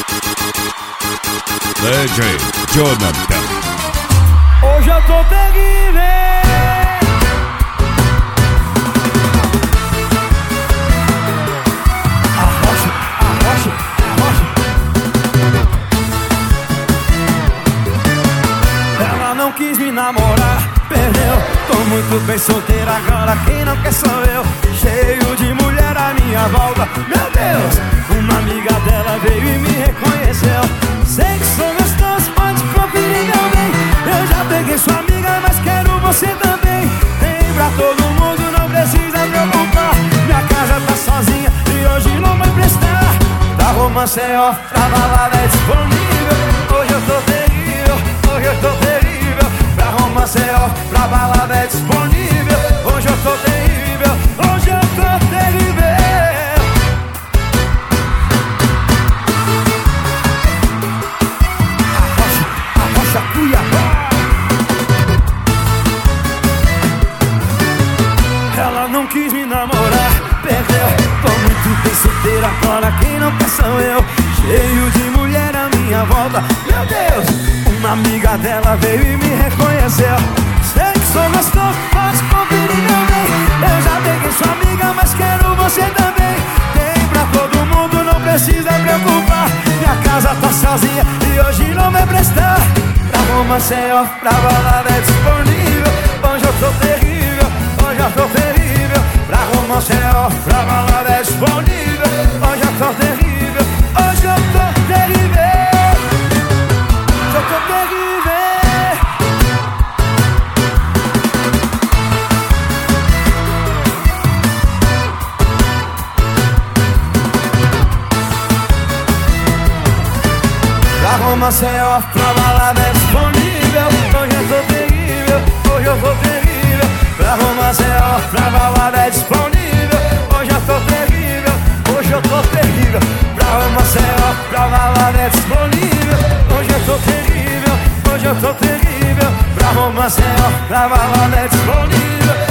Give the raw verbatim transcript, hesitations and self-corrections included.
D J Jonathan. Hoje eu tô terrível. Arrocha, arrocha, arrocha. Ela não quis me namorar, perdeu. Tô muito bem solteira agora, quem não quer sou eu. Cheio de mulher à minha volta, meu Deus. Uma amiga dela veio e me reconheceu. Sei que sou gostoso, pode conferir meu bem. Eu já peguei sua amiga, mas quero você também. Tem pra todo mundo, não precisa preocupar. Minha casa tá sozinha e hoje não vai prestar. Pra romance é off, pra balada é disponível. Hoje eu tô terrível, hoje eu tô terrível. Pra romance é off, pra balada é disponível. Hoje eu tô terrível, hoje eu tô terrível. Arrocha, arrocha, Cuiabá. Ela não quis me namorar, perdeu. Tô muito bem solteira agora, quem não quer sou eu. Cheio de mulher à minha volta, meu Deus. Uma amiga dela veio e me reconheceu. Sei que sou gostoso, pode conferir meu bem. Eu já peguei sua amiga, mas quero você também. Tem pra todo mundo, não precisa preocupar. Minha casa tá sozinha e hoje não vai prestar. Pra romance é off, pra balada é disponível. Hoje eu tô terrível, hoje eu tô terrível. Pra romance é off, pra balada é disponível. Hoje eu tô terrível, hoje eu tô terrível. Hoje eu tô terrível. Pra romance é off, pra balada é disponível. Hoje eu tô terrível, hoje eu tô terrível. Pra romance é off, pra balada é disponível. Hoje eu tô terrível, hoje eu tô terrível. Pra romance é off, pra balada é disponível. Hoje eu tô terrível, hoje eu tô terrível. Pra romance é off, pra balada é disponível.